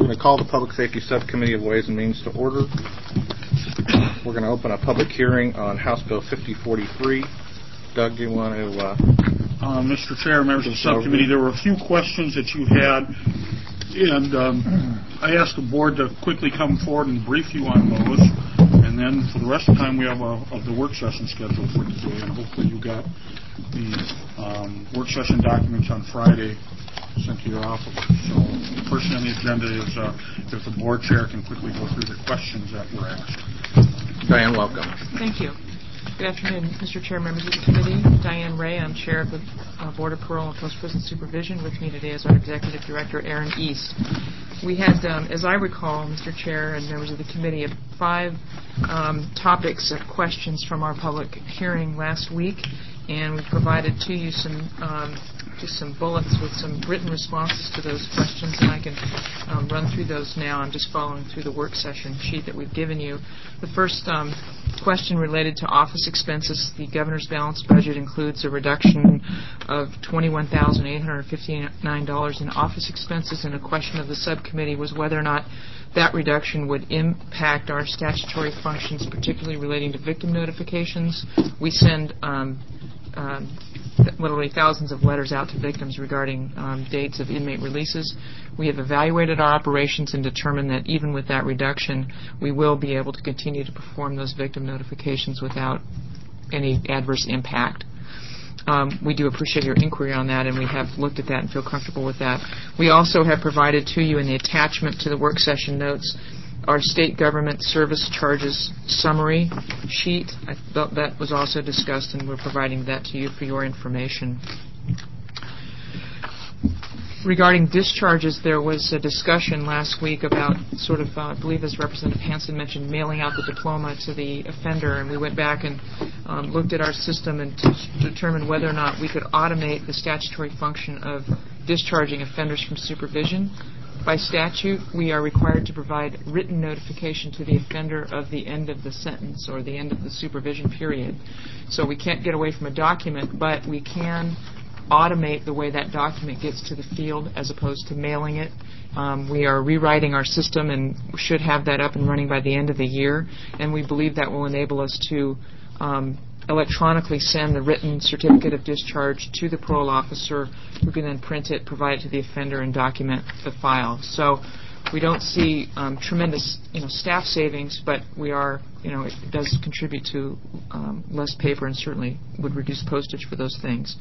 We're going to call the Public Safety Subcommittee of Ways and Means to order. We're going to open a public hearing on House Bill 5043. Doug, do you want to... Mr. Chair, members of the subcommittee, there were a few questions that you had, and I asked the board to quickly come forward and brief you on those, and then for the rest of the time we have the work session scheduled for today, and hopefully you got the work session documents on Friday sent to your office. So the first on the agenda is if the board chair can quickly go through the questions that were asked. Diane, welcome. Thank you. Good afternoon, Mr. Chair, members of the committee. Diane Ray, I'm Chair of the Board of Parole and Post-Prison Supervision. With me today is our Executive Director, Aaron East. We had, as I recall, Mr. Chair and members of the committee, 5 topics of questions from our public hearing last week, and we provided to you some bullets with some written responses to those questions, and I can run through those now. I'm just following through the work session sheet that we've given you. The first question related to office expenses. The governor's balanced budget includes a reduction of $21,859 in office expenses, and a question of the subcommittee was whether or not that reduction would impact our statutory functions, particularly relating to victim notifications. We send literally thousands of letters out to victims regarding dates of inmate releases. We have evaluated our operations and determined that even with that reduction, we will be able to continue to perform those victim notifications without any adverse impact. We do appreciate your inquiry on that, and we have looked at that and feel comfortable with that. We also have provided to you in the attachment to the work session notes our state government service charges summary sheet. I thought that was also discussed, and we're providing that to you for your information. Regarding discharges, there was a discussion last week about I believe as Representative Hansen mentioned, mailing out the diploma to the offender, and we went back and looked at our system and determined whether or not we could automate the statutory function of discharging offenders from supervision. By statute, we are required to provide written notification to the offender of the end of the sentence or the end of the supervision period. So we can't get away from a document, but we can automate the way that document gets to the field as opposed to mailing it. We are rewriting our system and should have that up and running by the end of the year, and we believe that will enable us to electronically send the written certificate of discharge to the parole officer, who can then print it, provide it to the offender, and document the file. So we don't see tremendous staff savings, but we are, it does contribute to less paper and certainly would reduce postage for those things.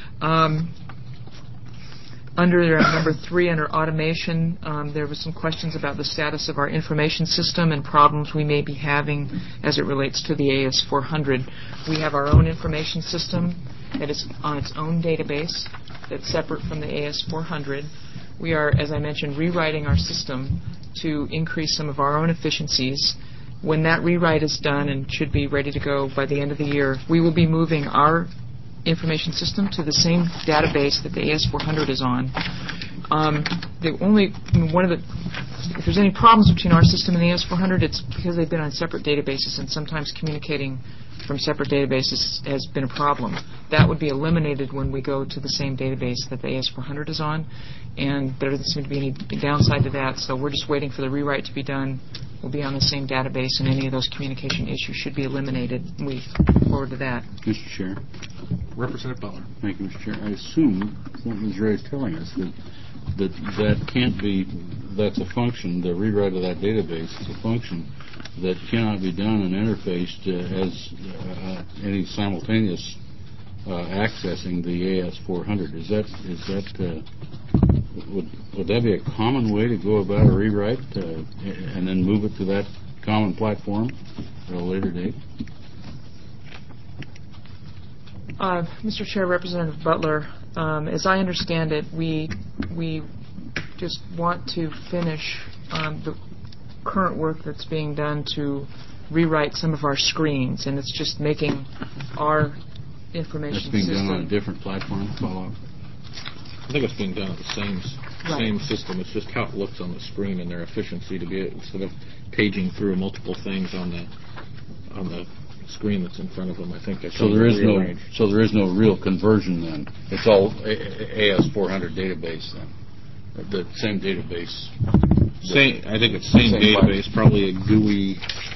Under number 3, under automation, there were some questions about the status of our information system and problems we may be having as it relates to the AS400. We have our own information system that is on its own database that's separate from the AS400. We are, as I mentioned, rewriting our system to increase some of our own efficiencies. When that rewrite is done and should be ready to go by the end of the year, we will be moving our information system to the same database that the AS400 is on. If there's any problems between our system and the AS400, it's because they've been on separate databases, and sometimes communicating from separate databases has been a problem. That would be eliminated when we go to the same database that the AS400 is on, and there doesn't seem to be any downside to that, so we're just waiting for the rewrite to be done. We'll be on the same database, and any of those communication issues should be eliminated. We look forward to that. Mr. Chair. Representative Butler. Thank you, Mr. Chair. I assume what Ms. Ray is telling us that can't be, that's a function, the rewrite of that database is a function that cannot be done and interfaced as any simultaneous accessing the AS400. Would that be a common way to go about a rewrite and then move it to that common platform at a later date? Mr. Chair, Representative Butler, as I understand it, we just want to finish the current work that's being done to rewrite some of our screens, and it's just making our information system... That's being system done on a different platform? Follow-up. I think it's being done on the same system. It's just how it looks on the screen and their efficiency to be instead of paging through multiple things on the screen that's in front of them. I think so. There is no real conversion then. It's all AS400 database then. The same database I think it's same Same database, file. probably a GUI.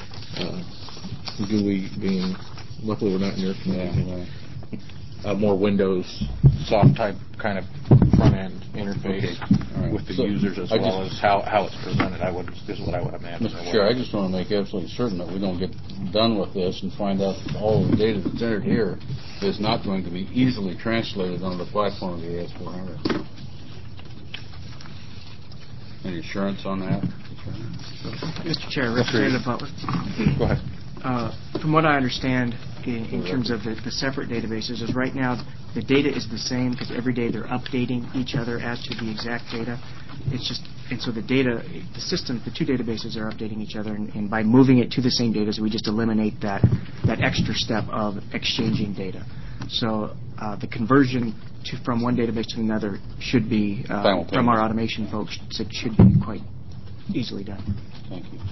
GUI being, luckily we're not in your community. More Windows soft type kind of front end interface with the users as well as how it's presented. Is what I would imagine. Mr. Chair, I just want to make absolutely certain that we don't get done with this and find out that all the data that's entered here is not going to be easily translated on the platform of the AS400. Any assurance on that? Mr. Chair, Representative Butler. Go ahead. From what I understand, in terms of the separate databases, is right now the data is the same because every day they're updating each other as to the exact data. It's just, and so the data, the system, the two databases are updating each other, and by moving it to the same data, so we just eliminate that extra step of exchanging data. So the conversion from one database to another should be, from our automation folks, it should be quite easily done. Thank you.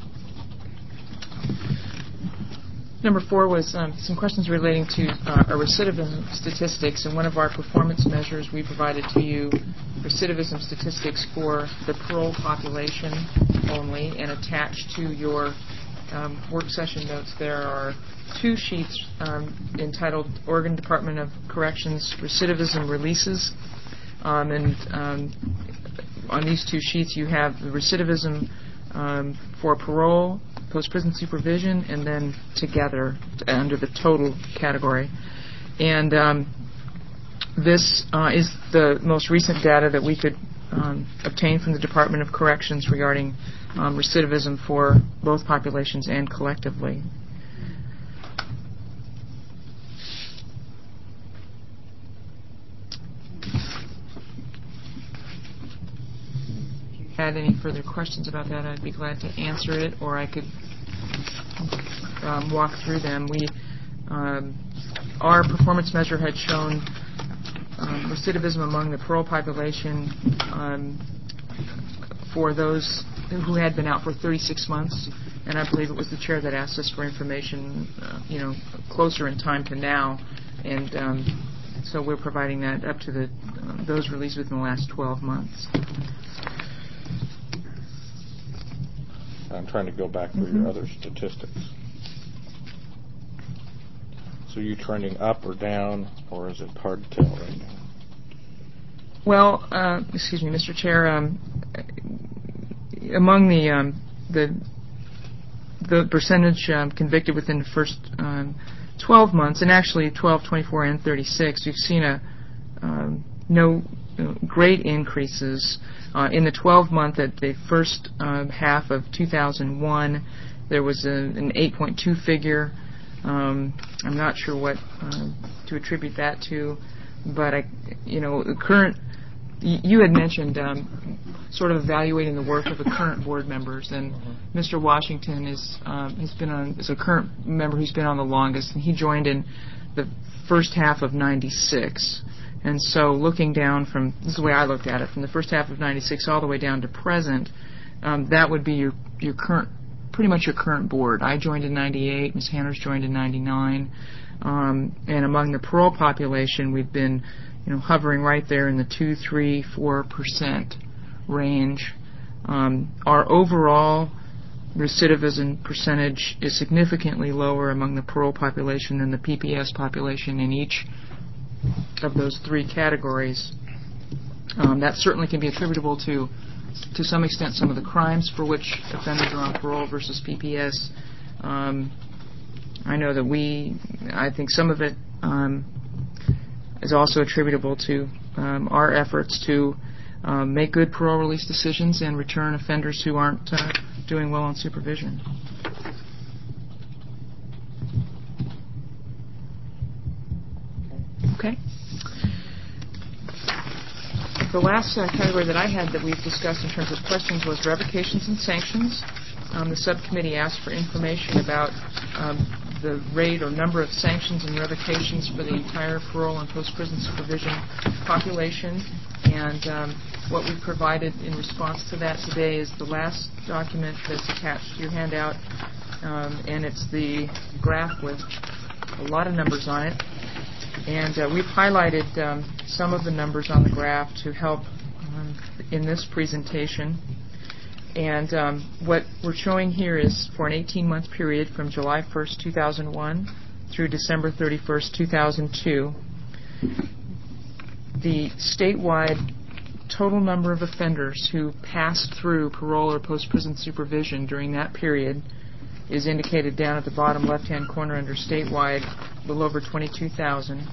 Number 4 was some questions relating to our recidivism statistics. And one of our performance measures, we provided to you recidivism statistics for the parole population only, and attached to your work session notes there are 2 sheets entitled Oregon Department of Corrections Recidivism Releases. And on these 2 sheets you have the recidivism for parole, post-prison supervision, and then together under the total category. And this is the most recent data that we could obtain from the Department of Corrections regarding recidivism for both populations and collectively. Had any further questions about that, I'd be glad to answer it, or I could walk through them. Our performance measure had shown recidivism among the parole population for those who had been out for 36 months, and I believe it was the chair that asked us for information, closer in time to now, and so we're providing that up to those released within the last 12 months. I'm trying to go back through your other statistics. So you trending up or down, or is it hard to tell right now? Well, excuse me, Mr. Chair. Among the percentage convicted within the first 12 months, and actually 12, 24, and 36, we've seen no great increases. In the 12-month, at the first half of 2001, there was an 8.2 figure. I'm not sure what to attribute that to, but the current. You had mentioned sort of evaluating the work of the current board members, and Mr. Washington is a current member who's been on the longest, and he joined in the first half of '96. And so looking down from, this is the way I looked at it, from the first half of 96 all the way down to present, that would be your current, pretty much your current board. I joined in 98, Ms. Hanners joined in 99, and among the parole population, we've been hovering right there in the 2, 3, 4% range. Our overall recidivism percentage is significantly lower among the parole population than the PPS population in each of those 3 categories. That certainly can be attributable to some extent, some of the crimes for which offenders are on parole versus PPS. I know that I think some of it is also attributable to our efforts to make good parole release decisions and return offenders who aren't doing well on supervision. Okay. The last category that I had that we've discussed in terms of questions was revocations and sanctions. The subcommittee asked for information about the rate or number of sanctions and revocations for the entire parole and post-prison supervision population. And what we've provided in response to that today is the last document that's attached to your handout, and it's the graph with a lot of numbers on it. And we've highlighted some of the numbers on the graph to help in this presentation. And what we're showing here is for an 18-month period from July 1st, 2001 through December 31st, 2002, the statewide total number of offenders who passed through parole or post-prison supervision during that period is indicated down at the bottom left-hand corner under statewide, a little over 22,000.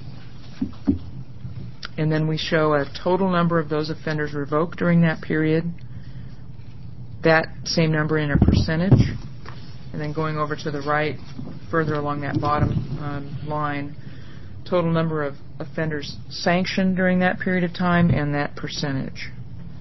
And then we show a total number of those offenders revoked during that period, that same number in a percentage. And then going over to the right, further along that bottom line, total number of offenders sanctioned during that period of time and that percentage.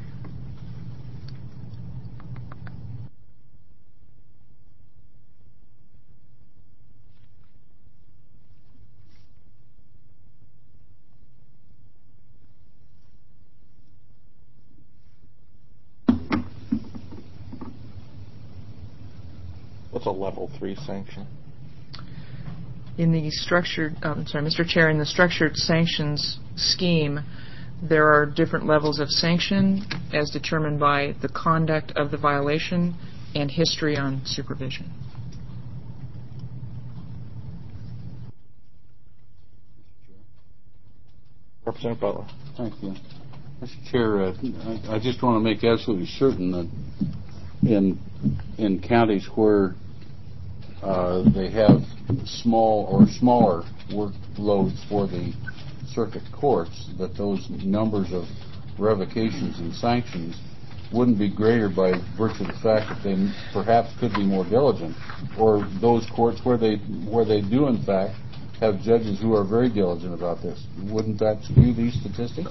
What's a level 3 sanction? In the structured, Mr. Chair, in the structured sanctions scheme, there are different levels of sanction as determined by the conduct of the violation and history on supervision. Representative Butler. Thank you. Mr. Chair, I just want to make absolutely certain that in counties where they have small or smaller workloads for the circuit courts, that those numbers of revocations and sanctions wouldn't be greater by virtue of the fact that they perhaps could be more diligent, or those courts where they do in fact have judges who are very diligent about this. Wouldn't that skew these statistics?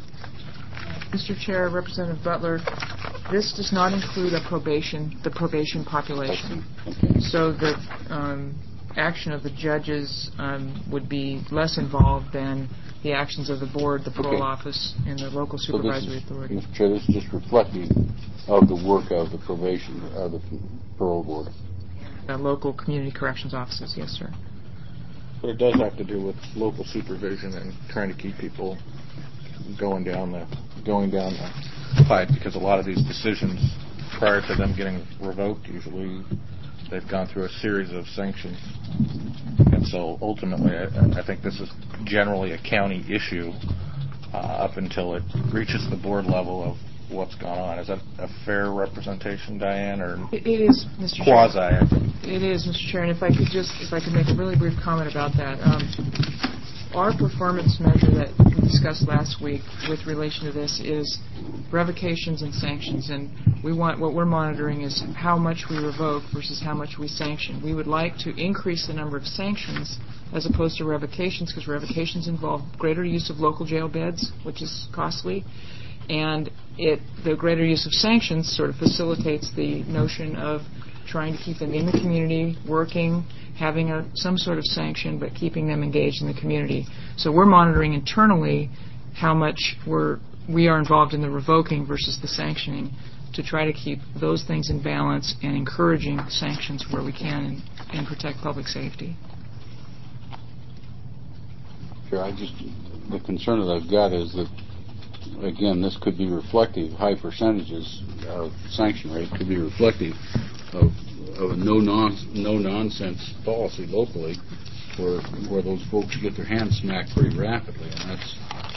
Mr. Chair, Representative Butler, this does not include the probation population. Okay. So the action of the judges would be less involved than the actions of the board, the parole office, and the local supervisory authority. Mr. Chair, this is just reflective of the work of the probation, of the parole board. Local community corrections offices, yes, sir. But it does have to do with local supervision and trying to keep people going down the pipe, because a lot of these decisions prior to them getting revoked, usually they've gone through a series of sanctions. And so ultimately I think this is generally a county issue up until it reaches the board level of what's gone on. Is that a fair representation, Diane, or it is, Mr. quasi? Chair. It is, Mr. Chair, and if I could make a really brief comment about that. Our performance measure that we discussed last week with relation to this is revocations and sanctions, and what we're monitoring is how much we revoke versus how much we sanction. We would like to increase the number of sanctions as opposed to revocations, because revocations involve greater use of local jail beds, which is costly, and the greater use of sanctions sort of facilitates the notion of trying to keep them in the community, working, having some sort of sanction, but keeping them engaged in the community. So we're monitoring internally how much we are involved in the revoking versus the sanctioning to try to keep those things in balance and encouraging sanctions where we can and protect public safety. Sure, the concern that I've got is that, again, this could be reflective, high percentages of sanction rate could be reflective of a no-nonsense policy locally where those folks get their hands smacked pretty rapidly, and that's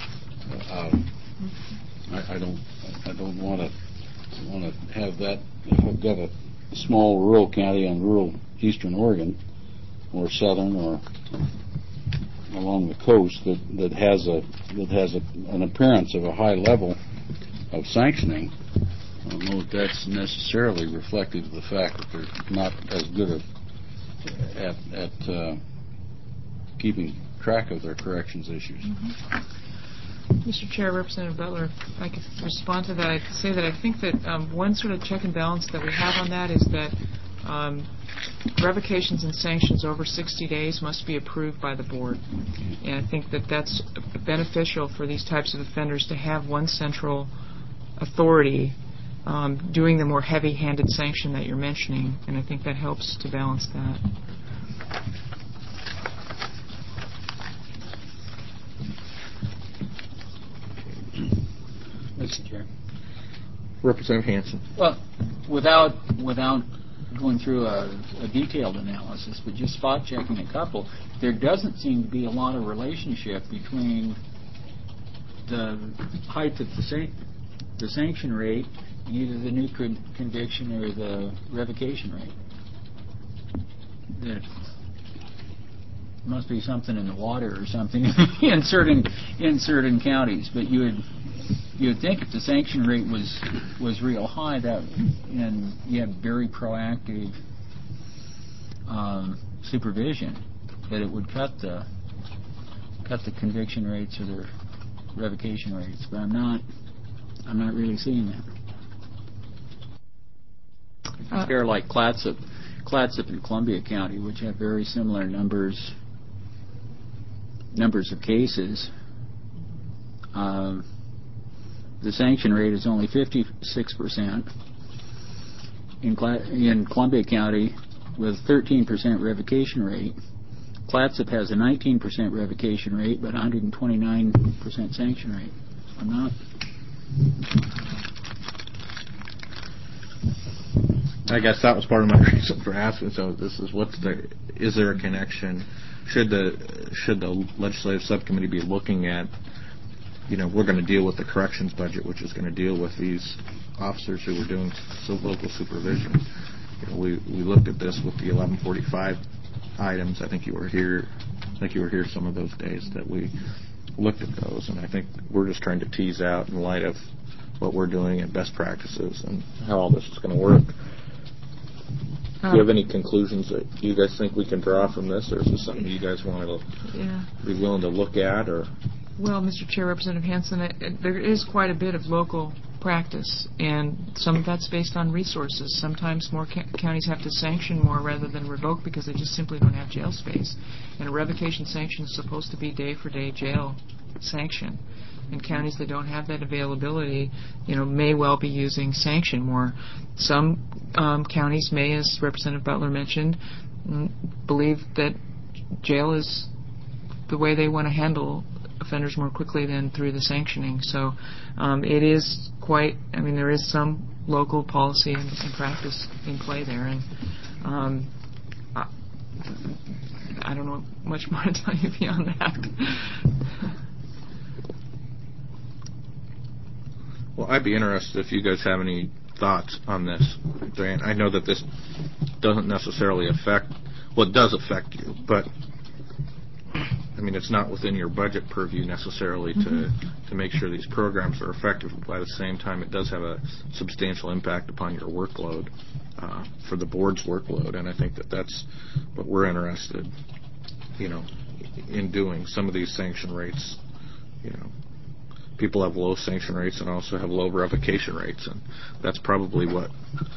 I don't want to have that. If I've got a small rural county in rural eastern Oregon or southern or along the coast that has an appearance of a high level of sanctioning, I don't know if that's necessarily reflective of the fact that they're not as good at keeping track of their corrections issues. Mr. Chair, Representative Butler, if I could respond to that, I could say that I think that one sort of check and balance that we have on that is that revocations and sanctions over 60 days must be approved by the board. And I think that that's beneficial for these types of offenders to have one central authority doing the more heavy-handed sanction that you're mentioning, and I think that helps to balance that. Mr. Chair. Representative Hanson. Well, without going through a detailed analysis, but just spot checking a couple, there doesn't seem to be a lot of relationship between the height of the sanction rate, either the new conviction or the revocation rate. There must be something in the water or something in certain counties, but you would think if the sanction rate was real high, and you have very proactive supervision, that it would cut the conviction rates or the revocation rates. But I'm not really seeing that. Compare like Clatsop and Columbia County, which have very similar numbers of cases. The sanction rate is only 56% in Columbia County, with 13% revocation rate. Clatsop has a 19% revocation rate, but 129% sanction rate. I'm not. I guess that was part of my reason for asking. So this is is there a connection? Should the legislative subcommittee be looking at, we're going to deal with the corrections budget, which is going to deal with these officers who were doing local supervision. We looked at this with the 1145 items. I think you were here some of those days that we looked at those, and I think we're just trying to tease out in light of what we're doing and best practices and how all this is going to work. Do you have any conclusions that you guys think we can draw from this, or is this something you guys want to be willing to look at? Or well, Mr. Chair, Representative Hansen, there is quite a bit of local practice, and some of that's based on resources. Sometimes more counties have to sanction more rather than revoke because they just simply don't have jail space. And a revocation sanction is supposed to be day-for-day jail sanction. And counties that don't have that availability, may well be using sanction more. Some counties may, as Representative Butler mentioned, believe that jail is the way they want to handle offenders more quickly than through the sanctioning. So it is quite, there is some local policy and practice in play there. And I don't know much more to tell you beyond that. Well, I'd be interested if you guys have any thoughts on this, Diane. I know that this doesn't necessarily affect, it does affect you, but it's not within your budget purview necessarily to make sure these programs are effective. But at the same time, it does have a substantial impact upon your workload, for the board's workload, and I think that's what we're interested, in doing. Some of these sanction rates, people have low sanction rates and also have low revocation rates, and that's probably what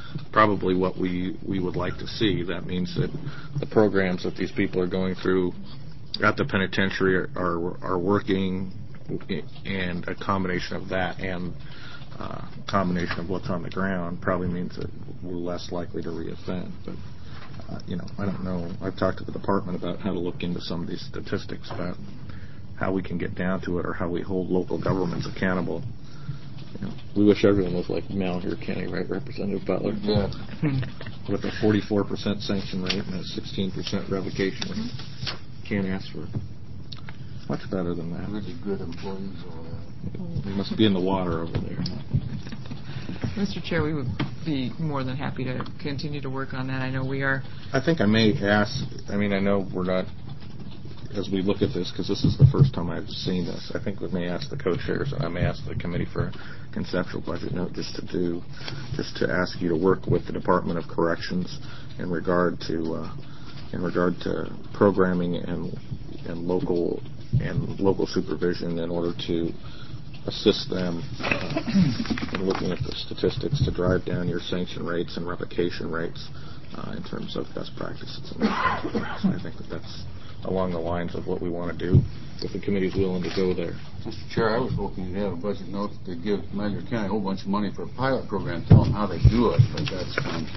we would like to see. That means that the programs that these people are going through at the penitentiary are working, and a combination of that and a combination of what's on the ground probably means that we're less likely to reoffend. But I don't know. I've talked to the department about how to look into some of these statistics about how we can get down to it, or how we hold local governments accountable. We wish everyone was like Malheur County, right, Representative Butler? Yeah. With a 44% sanction rate and a 16% revocation rate. Can't ask for much better than that. Really good employees over there. They must be in the water over there. Mr. Chair, we would be more than happy to continue to work on that. I know we are. I think I may ask, I know we're not, as we look at this, because this is the first time I've seen this, I think we may ask the co-chairs, and I may ask the committee for a conceptual budget note just to ask you to work with the Department of Corrections in regard to programming and local supervision in order to assist them in looking at the statistics to drive down your sanction rates and revocation rates in terms of best practices. So I think that's along the lines of what we want to do, if the committee's willing to go there. Mr. Chair, I was hoping you'd have a budget note to give Malheur County a whole bunch of money for a pilot program, tell them how they do it, but that's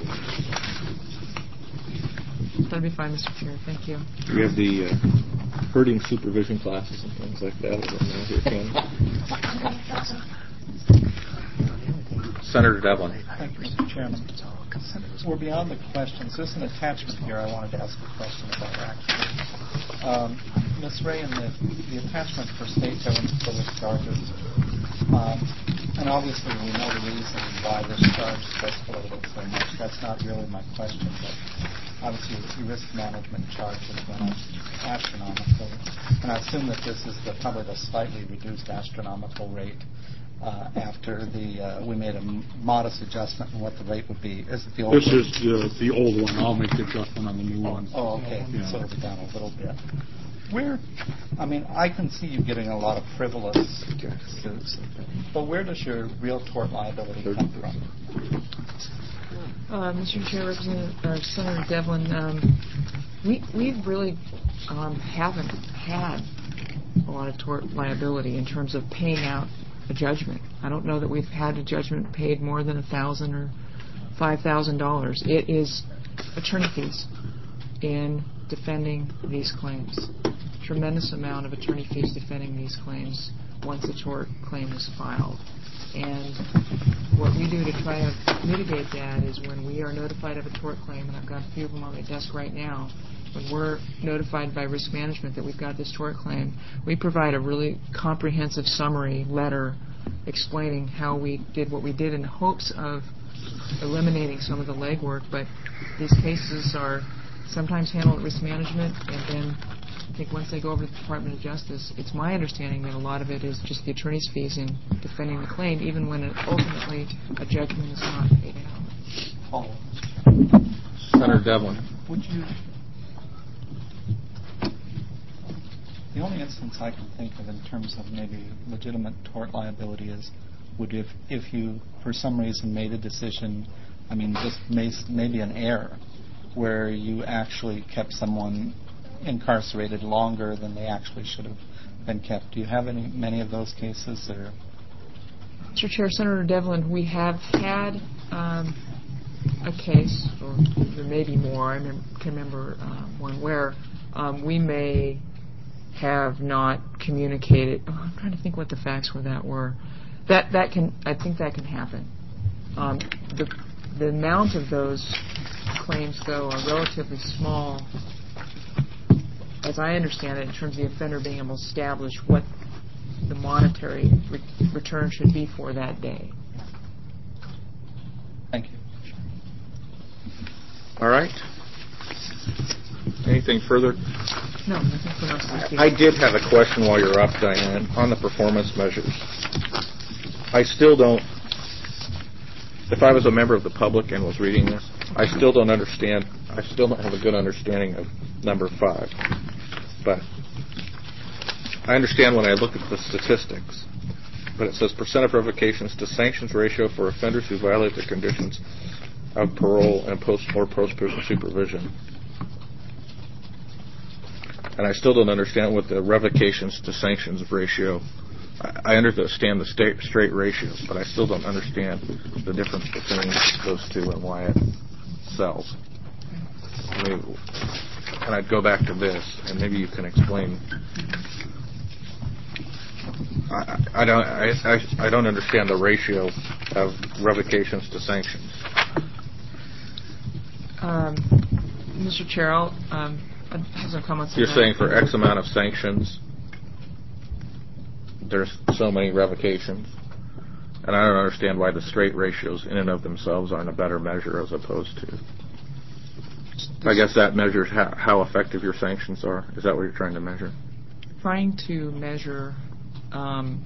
That'd be fine, Mr. Chair. Thank you. We have the herding supervision classes and things like that. Senator Devlin. Thank you, Mr. Chairman. We're beyond the questions. There's an attachment here I wanted to ask a question about, actually. Ms. Ray, in the attachment for state government village charges, and obviously we know the reason why this charge escalated so much. That's not really my question, but obviously the risk management charges went up astronomically. And I assume that this is probably the slightly reduced astronomical rate after we made a modest adjustment in what the rate would be. Is it the old This one? is the old one. I'll make the adjustment on the new one. Oh, okay. Yeah. So it's down a little bit. I can see you getting a lot of frivolous suits, but where does your real tort liability come from? Mr. Chair, Senator Devlin, we really haven't had a lot of tort liability in terms of paying out a judgment. I don't know that we've had a judgment paid more than $1,000 or $5,000. It is attorney fees in defending these claims. Tremendous amount of attorney fees defending these claims once a tort claim is filed. And what we do to try to mitigate that is when we are notified of a tort claim, and I've got a few of them on my desk right now, when we're notified by risk management that we've got this tort claim, we provide a really comprehensive summary letter explaining how we did what we did in hopes of eliminating some of the legwork. But these cases are sometimes handled at risk management, and then I think once they go over to the Department of Justice, it's my understanding that a lot of it is just the attorney's fees in defending the claim, even when ultimately a judgment is not paid out. Senator Devlin. Would you? The only instance I can think of in terms of maybe legitimate tort liability is if you, for some reason, made a decision, just maybe an error, where you actually kept someone incarcerated longer than they actually should have been kept. Do you have many of those cases? Or? Mr. Chair, Senator Devlin, we have had a case, or there may be more. I can remember one where we may have not communicated. I'm trying to think what the facts were that were. I think that can happen. The amount of those claims, though, are relatively small, as I understand it, in terms of the offender being able to establish what the monetary return should be for that day. Thank you. All right. Anything further? No, nothing from us. I did have a question while you're up, Diane, on the performance measures. I still don't, if I was a member of the public and was reading this, I still don't understand, I still don't have a good understanding of number 5. But I understand when I look at the statistics, but it says percent of revocations to sanctions ratio for offenders who violate the conditions of parole and post-prison supervision. And I still don't understand what the revocations to sanctions ratio. I understand the straight ratios, but I still don't understand the difference between those two and why it sells. And I'd go back to this, and maybe you can explain. I don't understand the ratio of revocations to sanctions. Mr. Chair, I have some comments. You're saying for X amount of sanctions, there's so many revocations, and I don't understand why the straight ratios in and of themselves aren't a better measure as opposed to. I guess that measures how effective your sanctions are. Is that what you're trying to measure? Trying to measure how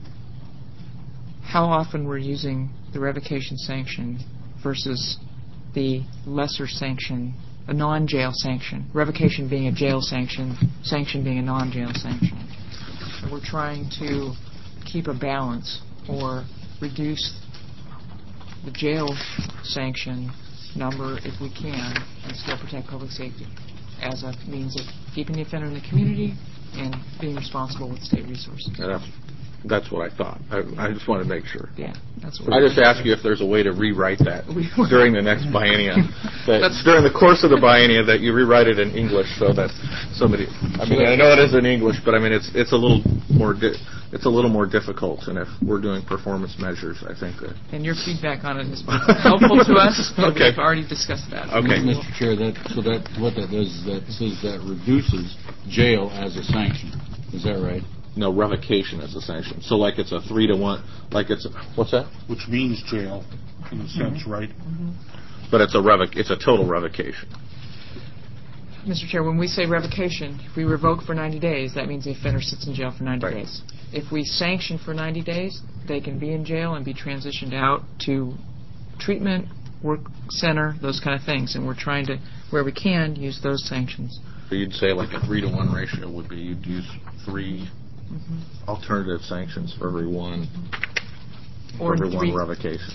often we're using the revocation sanction versus the lesser sanction, a non-jail sanction. Revocation being a jail sanction, sanction being a non-jail sanction. And we're trying to keep a balance or reduce the jail sanction number if we can and still protect public safety as a means of keeping the offender in the community and being responsible with state resources. That's what I thought. I just want to make sure. Yeah, that's what I just ask you if there's a way to rewrite that during the next biennia. That's during the course of the biennia that you rewrite it in English so that somebody. I know it is in English, but it's a little more it's a little more difficult. And if we're doing performance measures, I think that. And your feedback on it has been helpful to us. Okay. We've already discussed that. Okay. Mr. Chair, what that does is that says that reduces jail as a sanction. Is that right? No, revocation as a sanction. So like it's a 3-to-1, like it's what's that? Which means jail, in a sense, right? But it's a total revocation. Mr. Chair, when we say revocation, if we revoke for 90 days, that means the offender sits in jail for 90 Right. days. If we sanction for 90 days, they can be in jail and be transitioned out to treatment, work center, those kind of things. And we're trying to, where we can, use those sanctions. So you'd say like a 3-to-1 ratio would be you'd use 3 alternative sanctions for every one, Or for every three- one revocation.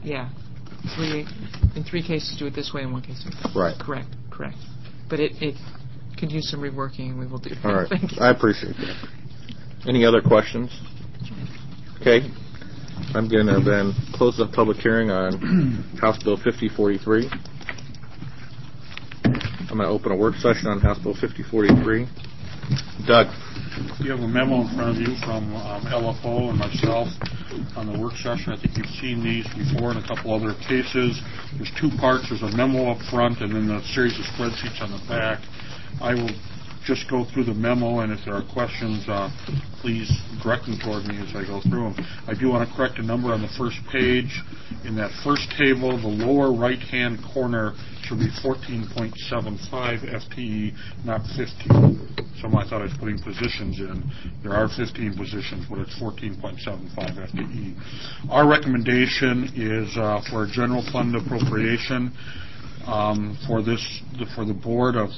In 3 cases, do it this way, in 1 case. Right. Correct. But it could use some reworking, and we will do that. All right. Thank you. I appreciate that. Any other questions? Okay. I'm going to then close the public hearing on House Bill 5043. I'm going to open a work session on House Bill 5043. Doug. You have a memo in front of you from LFO and myself on the work session. I think you've seen these before in a couple other cases. There's 2 parts. There's a memo up front and then a series of spreadsheets on the back. I will just go through the memo, and if there are questions, please direct them toward me as I go through them. I do want to correct a number on the first page. In that first table, the lower right-hand corner should be 14.75 FTE, not 15. Someone I thought I was putting positions in. There are 15 positions, but it's 14.75 FTE. Our recommendation is for a general fund appropriation for the board of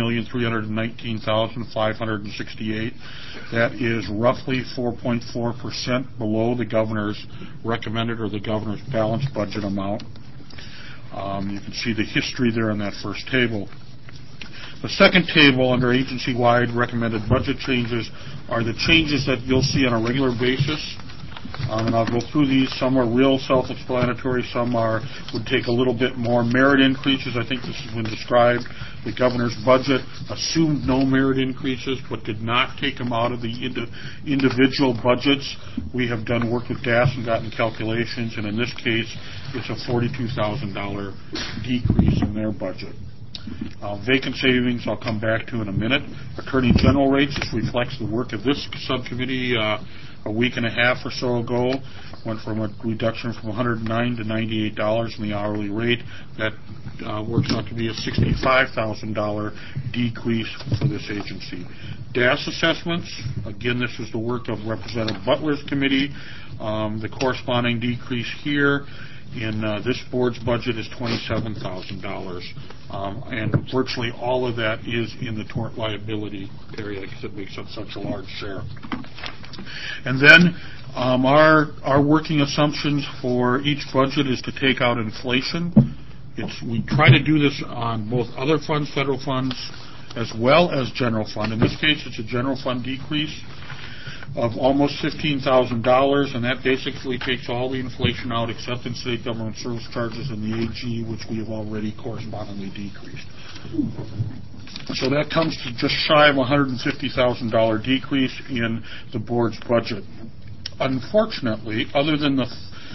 $3,319,568. That is roughly 4.4% below the governor's recommended or the governor's balanced budget amount. You can see the history there in that first table. The second table under agency-wide recommended budget changes are the changes that you'll see on a regular basis. And I'll go through these. Some are real self-explanatory. Some would take a little bit more. Merit increases, I think this has been described. The governor's budget assumed no merit increases, but did not take them out of the individual budgets. We have done work with DAS and gotten calculations, and in this case, it's a $42,000 decrease in their budget. Vacant savings I'll come back to in a minute. Attorney General rates, this reflects the work of this subcommittee a week and a half or so ago. Went from a reduction from $109 to $98 in the hourly rate. That works out to be a $65,000 decrease for this agency. DAS assessments, again, this is the work of Representative Butler's committee. The corresponding decrease here in this board's budget is $27,000. And virtually all of that is in the tort liability area because it makes up such a large share. And then our working assumptions for each budget is to take out inflation. We try to do this on both other funds, federal funds, as well as general fund. In this case, it's a general fund decrease of almost $15,000, and that basically takes all the inflation out except in state government service charges and the AG, which we have already correspondingly decreased. So that comes to just shy of a $150,000 decrease in the board's budget. Unfortunately, other than the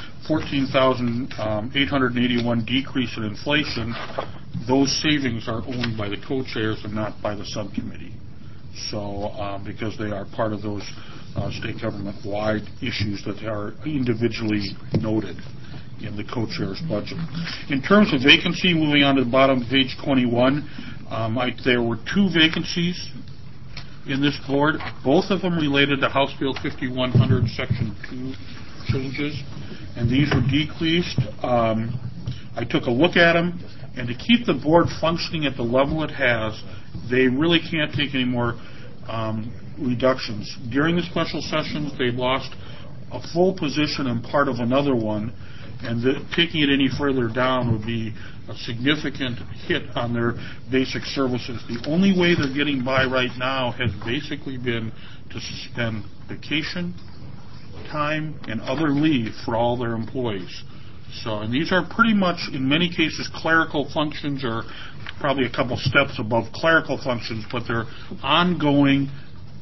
$14,881 decrease in inflation, those savings are owned by the co-chairs and not by the subcommittee. So, because they are part of those state government-wide issues that are individually noted in the co-chair's budget. In terms of vacancy, moving on to the bottom of page 21, there were 2 vacancies in this board, both of them related to House Bill 5100 Section 2 changes, and these were decreased. I took a look at them, and to keep the board functioning at the level it has, they really can't take any more reductions. During the special sessions, they lost a full position and part of another one, and taking it any further down would be a significant hit on their basic services. The only way they're getting by right now has basically been to suspend vacation time and other leave for all their employees. So, and these are pretty much, in many cases, clerical functions, or probably a couple steps above clerical functions, but they're ongoing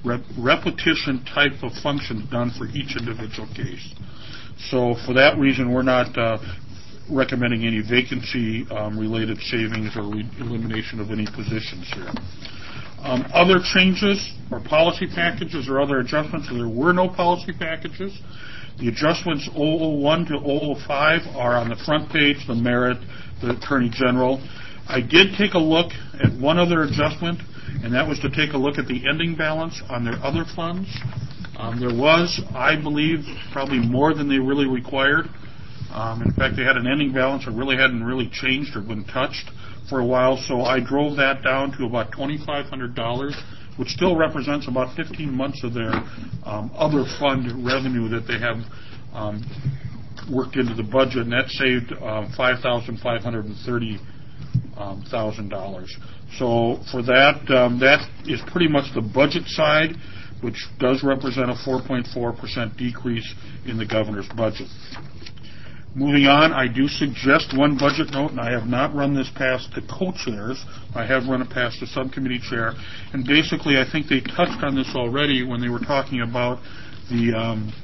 repetition type of functions done for each individual case. So for that reason, we're not recommending any vacancy-related savings or elimination of any positions here. Other changes or policy packages or other adjustments, there were no policy packages. The adjustments 001 to 005 are on the front page, the merit, the Attorney General. I did take a look at one other adjustment, and that was to take a look at the ending balance on their other funds. There was, I believe, probably more than they really required. In fact, they had an ending balance that really hadn't really changed or been touched for a while, so I drove that down to about $2,500, which still represents about 15 months of their other fund revenue that they have worked into the budget, and that saved $5,530,000. So for that, that is pretty much the budget side, which does represent a 4.4% decrease in the governor's budget. Moving on, I do suggest one budget note, and I have not run this past the co-chairs. I have run it past the subcommittee chair. And basically, I think they touched on this already when they were talking about the,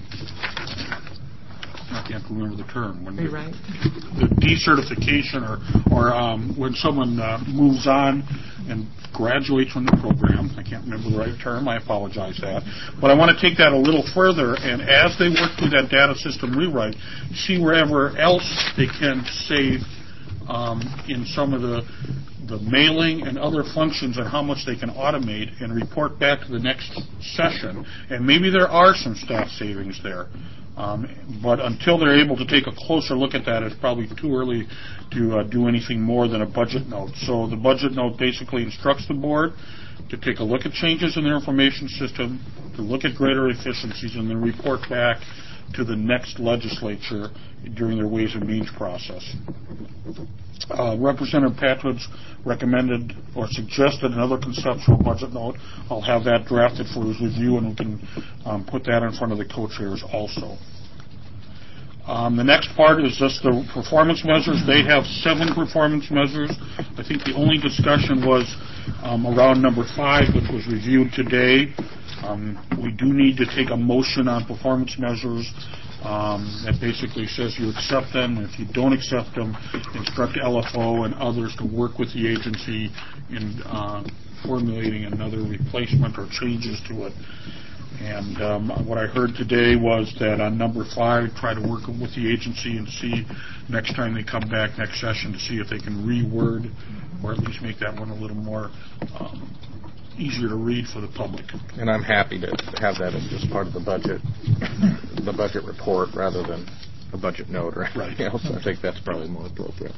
I can't remember the term. When Rewrite. The decertification or when someone moves on and graduates from the program. I can't remember the right term. I apologize for that. But I want to take that a little further, and as they work through that data system rewrite, see wherever else they can save in some of the mailing and other functions and how much they can automate and report back to the next session. And maybe there are some staff savings there. But until they're able to take a closer look at that, it's probably too early to do anything more than a budget note. So the budget note basically instructs the board to take a look at changes in their information system, to look at greater efficiencies, and then report back to the next legislature during their Ways and Means process. Representative Patridge recommended or suggested another conceptual budget note. I'll have that drafted for his review, and we can put that in front of the co-chairs also. The next part is just the performance measures. They have 7 performance measures. I think the only discussion was around number 5, which was reviewed today. We do need to take a motion on performance measures that basically says you accept them. If you don't accept them, instruct LFO and others to work with the agency in formulating another replacement or changes to it. And what I heard today was that on number 5, try to work with the agency and see next time they come back next session to see if they can reword or at least make that one a little more easier to read for the public. And I'm happy to have that as just part of the budget report rather than a budget note or anything else. I think that's probably more appropriate.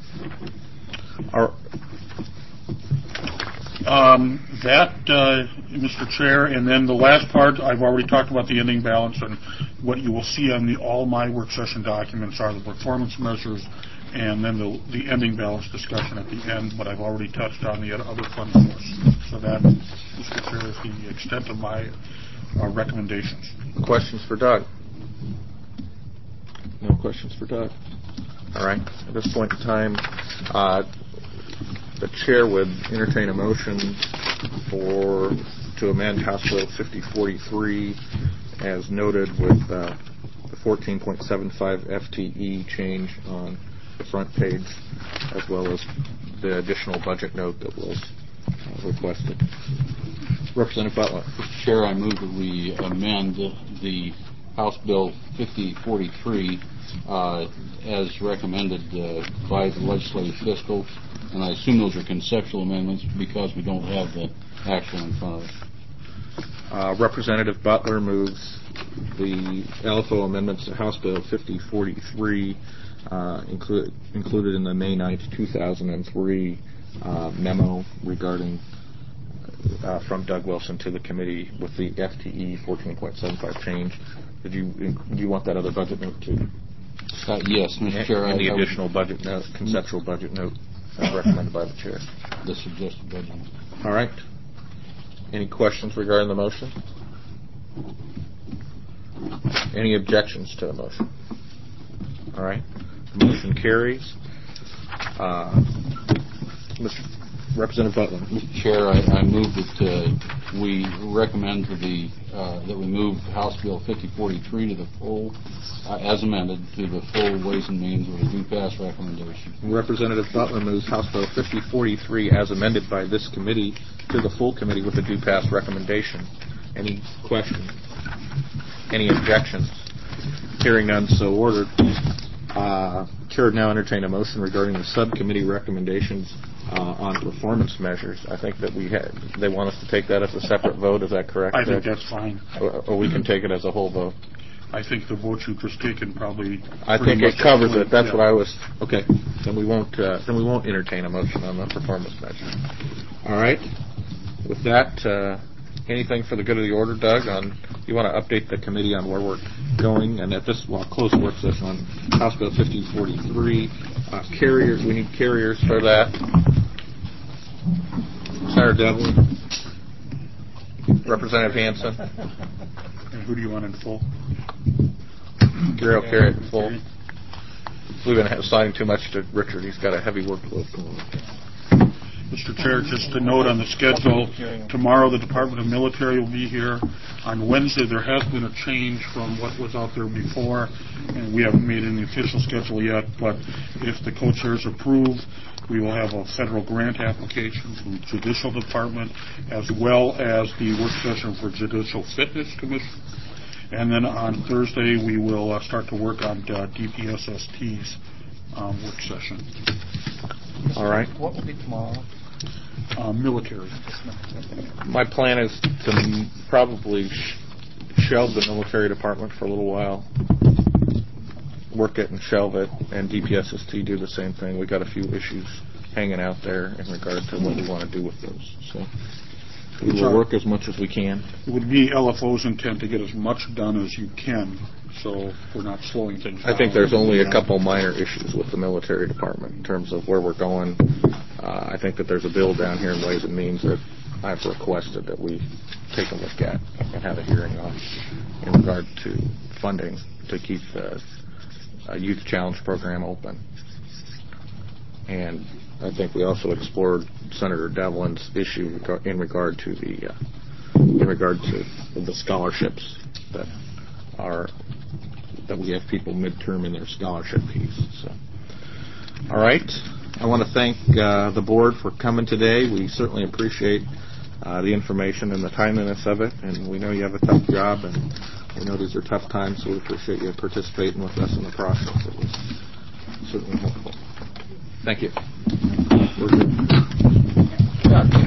Mr. Chair, and then the last part, I've already talked about the ending balance, and what you will see on all my work session documents are the performance measures and then the ending balance discussion at the end, but I've already touched on the other fund source. So that, Mr. Chair, is the extent of my recommendations. Questions for Doug? No questions for Doug? All right. At this point in time, the chair would entertain a motion to amend House Bill 5043 as noted with the 14.75 FTE change on the front page, as well as the additional budget note that was requested. Representative Butler. Mr. Chair, I move that we amend the House Bill 5043 as recommended by the legislative fiscal, and I assume those are conceptual amendments because we don't have the actual in front of us. Representative Butler moves the LFO amendments to House Bill 5043 included in the May 9th, 2003 memo regarding from Doug Wilson to the committee with the FTE 14.75 change. Do you want that other budget note too? Yes, Mr. Chair. And the additional budget note, conceptual budget note recommended by the chair. The suggested budget note. All right. Any questions regarding the motion? Any objections to the motion? All right. The motion carries. Representative Butler. Mr. Chair, I move that we recommend that we move House Bill 5043 to the full, as amended, to the full Ways and Means with a due pass recommendation. Representative Butler moves House Bill 5043 as amended by this committee to the full committee with a due pass recommendation. Any questions? Any objections? Hearing none, so ordered. Chair would now entertain a motion regarding the subcommittee recommendations on performance measures. I think that they want us to take that as a separate vote. Is that correct? I think that's fine. Or we can take it as a whole vote. I think the vote you've just taken probably. I think it covers it. That's what I was. Okay. Then we won't entertain a motion on the performance measure. All right. With that, anything for the good of the order, Doug? You want to update the committee on where we're going, and at this, close work session on House Bill 5043. Carriers. We need carriers for that. Senator Devlin. Representative Hansen. And who do you want in full? Gary will carry it in full. We've been assigning too much to Richard. He's got a heavy workload going on. Mr. Chair, just a note on the schedule. Tomorrow the Department of Military will be here. On Wednesday there has been a change from what was out there before, and we haven't made any official schedule yet, but if the co-chairs approve, we will have a federal grant application from the Judicial Department, as well as the work session for Judicial Fitness Commission. And then on Thursday we will start to work on DPSST's work session. All right. What will be tomorrow? Military. My plan is to probably shelve the military department for a little while, work it and shelve it, and DPSST do the same thing. We got a few issues hanging out there in regard to what we want to do with those. So we will work as much as we can. It would be LFO's intent to get as much done as you can, so we're not slowing things down. I think there's only a couple minor issues with the military department in terms of where we're going. I think that there's a bill down here in Ways and Means that I've requested that we take a look at and have a hearing on in regard to funding to keep the Youth Challenge program open. And I think we also explored Senator Devlin's issue in regard to the scholarships that we have people midterm in their scholarship piece. So, all right. I want to thank the board for coming today. We certainly appreciate the information and the timeliness of it, and we know you have a tough job, and we know these are tough times, so we appreciate you participating with us in the process. It was certainly helpful. Thank you. We're good.